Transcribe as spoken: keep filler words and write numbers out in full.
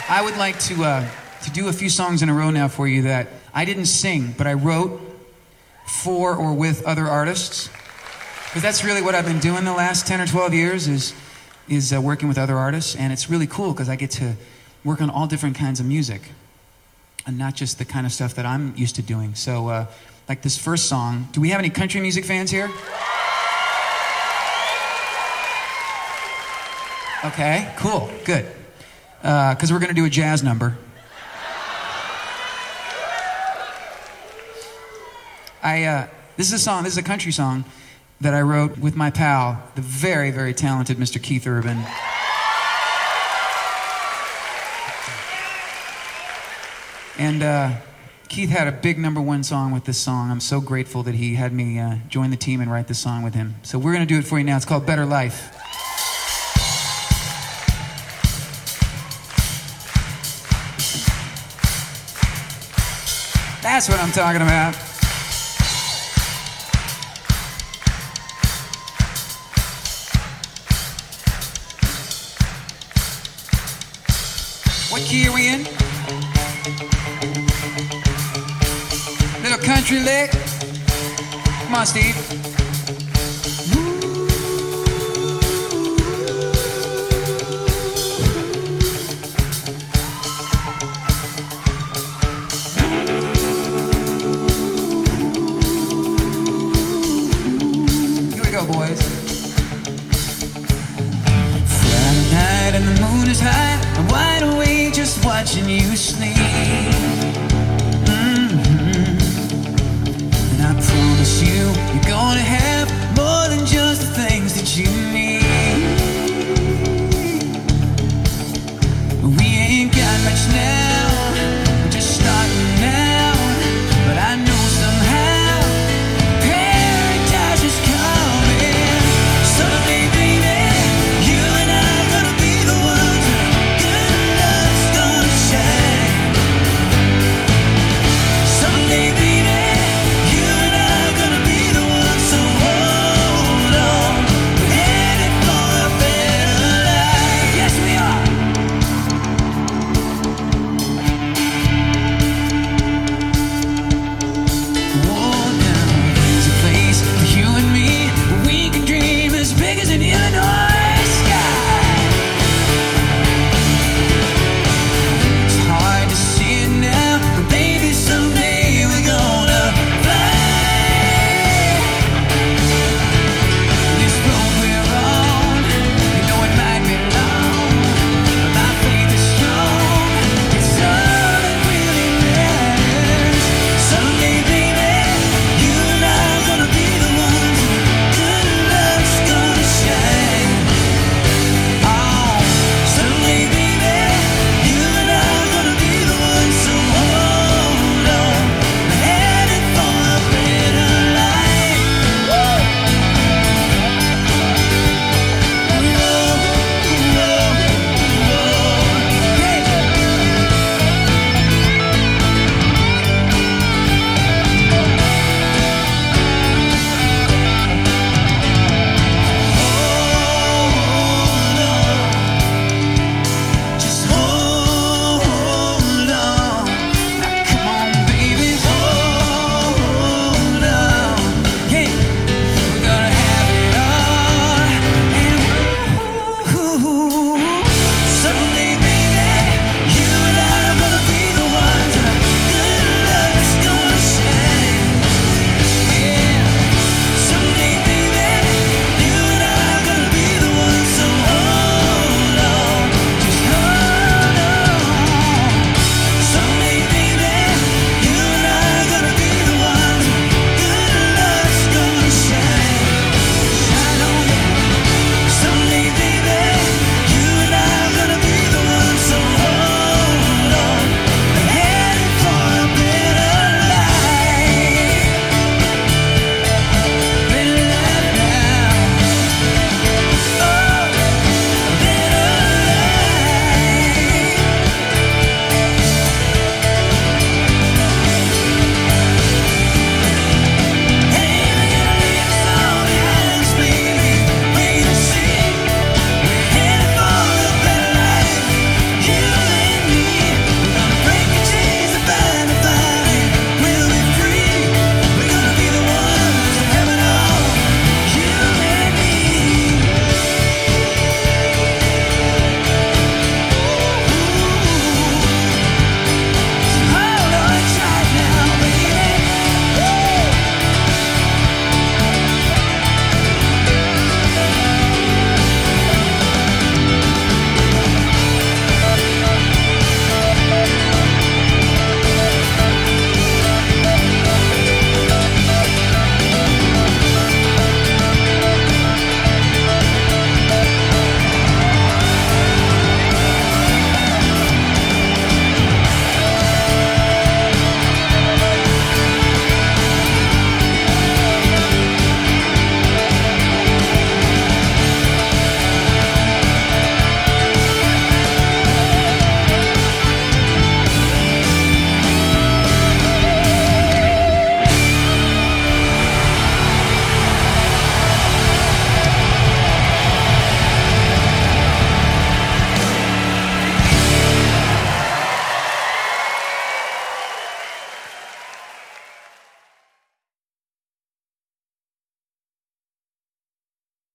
I would like to uh, to do a few songs in a row now for you that I didn't sing, but I wrote for or with other artists. Because that's really what I've been doing the last ten or twelve years is, is uh, working with other artists. And it's really cool because I get to work on all different kinds of music and not just the kind of stuff that I'm used to doing. So uh, like this first song, do we have any country music fans here? Okay, cool, good. Because uh, we're going to do a jazz number. I uh, this is a song, this is a country song that I wrote with my pal, the very, very talented Mister Keith Urban. And uh, Keith had a big number one song with this song. I'm so grateful that he had me uh, join the team and write this song with him. So we're going to do it for you now. It's called Better Life. That's what I'm talking about. What key are we in? Little country lick. Come on, Steve. Boys. Friday night and the moon is high. I'm wide awake just watching you sleep.